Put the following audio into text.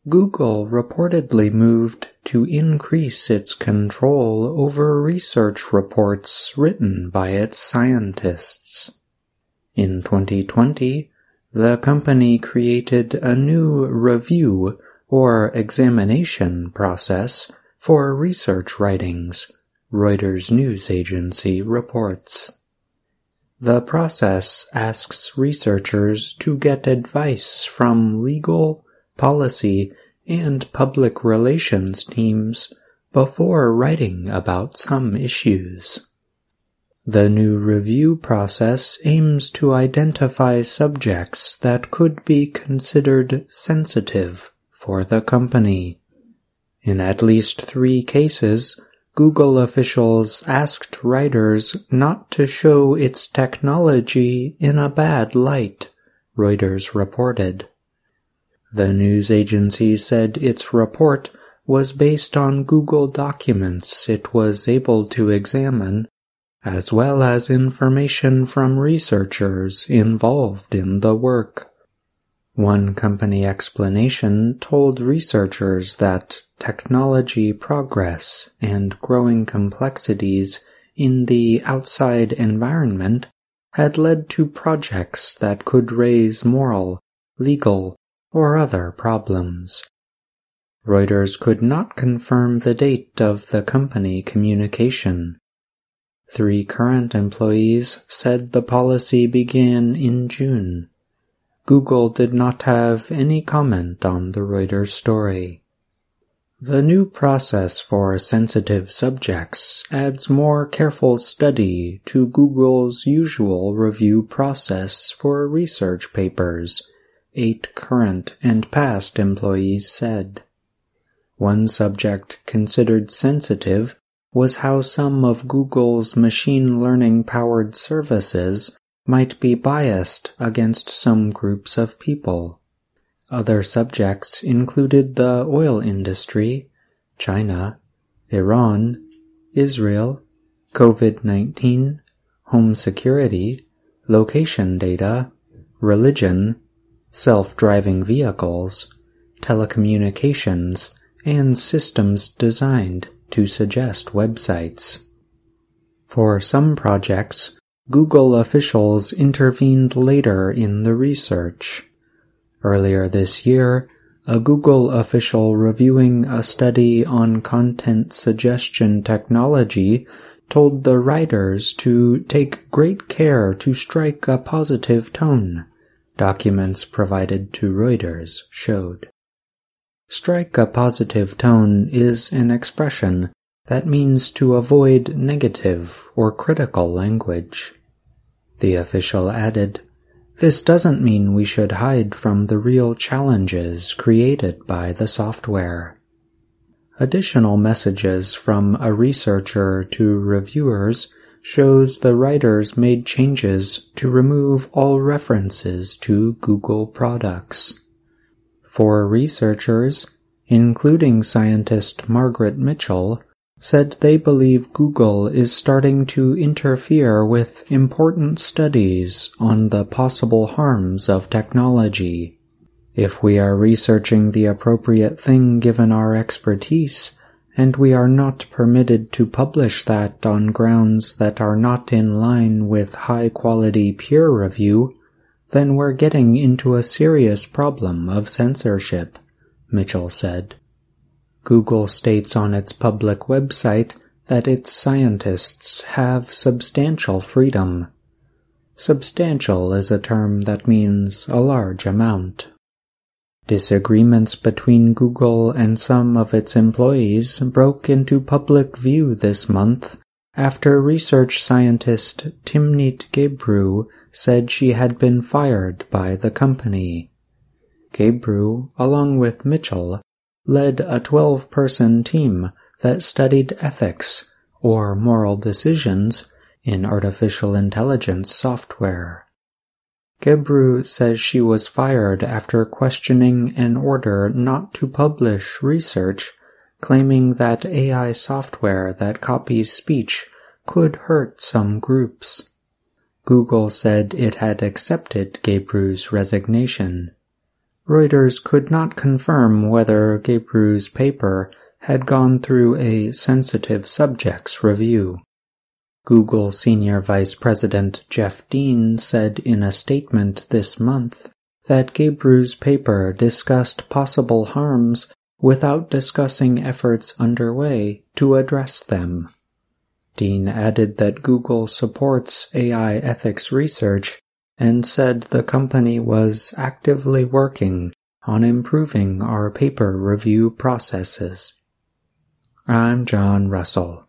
Google reportedly moved to increase its control over research reports written by its scientists. In 2020, the company created a new review or examination process for research writings, Reuters news agency reports. The process asks researchers to get advice from legal, policy, and public relations teams before writing about some issues. The new review process aims to identify subjects that could be considered sensitive for the company. In at least 3 cases, Google officials asked writers not to show its technology in a bad light, Reuters reported. The news agency said its report was based on Google documents it was able to examine, as well as information from researchers involved in the work. One company explanation told researchers that technology progress and growing complexities in the outside environment had led to projects that could raise moral, legal, or other problems. Reuters could not confirm the date of the company communication. 3 current employees said the policy began in June. Google did not have any comment on the Reuters story. The new process for sensitive subjects adds more careful study to Google's usual review process for research papers, 8 current and past employees said. One subject considered sensitive was how some of Google's machine learning-powered services might be biased against some groups of people. Other subjects included the oil industry, China, Iran, Israel, COVID-19, home security, location data, religion, self-driving vehicles, telecommunications, and systems designed to suggest websites. For some projects, Google officials intervened later in the research. Earlier this year, a Google official reviewing a study on content suggestion technology told the writers to take great care to strike a positive tone, documents provided to Reuters showed. Strike a positive tone is an expression that means to avoid negative or critical language. The official added, "This doesn't mean we should hide from the real challenges created by the software." Additional messages from a researcher to reviewers shows the writers made changes to remove all references to Google products. For researchers, including scientist Margaret Mitchell, said they believe Google is starting to interfere with important studies on the possible harms of technology. If we are researching the appropriate thing given our expertise, and we are not permitted to publish that on grounds that are not in line with high-quality peer review, then we're getting into a serious problem of censorship, Mitchell said. Google states on its public website that its scientists have substantial freedom. Substantial is a term that means a large amount. Disagreements between Google and some of its employees broke into public view this month after research scientist Timnit Gebru said she had been fired by the company. Gebru, along with Mitchell, led a 12-person team that studied ethics, or moral decisions, in artificial intelligence software. Gebru says she was fired after questioning an order not to publish research, claiming that AI software that copies speech could hurt some groups. Google said it had accepted Gebru's resignation. Reuters could not confirm whether Gebru's paper had gone through a sensitive subjects review. Google Senior Vice President Jeff Dean said in a statement this month that Gebru's paper discussed possible harms without discussing efforts underway to address them. Dean added that Google supports AI ethics research and said the company was actively working on improving our paper review processes. I'm John Russell.